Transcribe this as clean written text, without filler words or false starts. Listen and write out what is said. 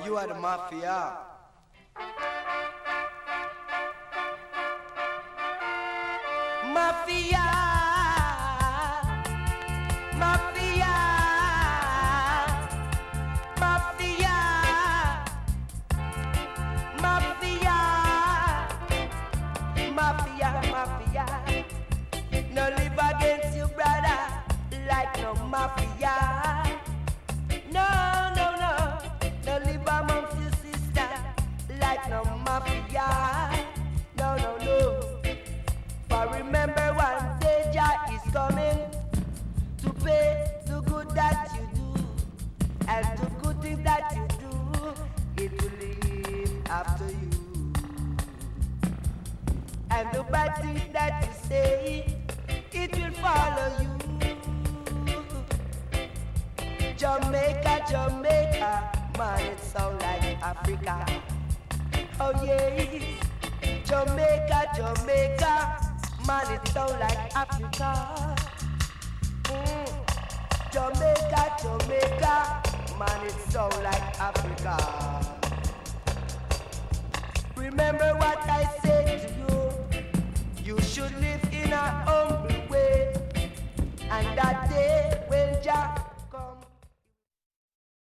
you are the mafia. Mafia, mafia, mafia, mafia, mafia, mafia. No live against you, brother, like no mafia. No, no, no, no live amongst your sister, like no mafia. No, no, no. But remember one day Jah is coming to pay the good that you do, and the good things that you do, it will live after you. And the bad things that you say, it will follow you. Jamaica, Jamaica, man, it sound like Africa. Oh yes, Jamaica, Jamaica, man, it sound like Africa. Jamaica, Jamaica, man, it sound like Africa. Remember what I said.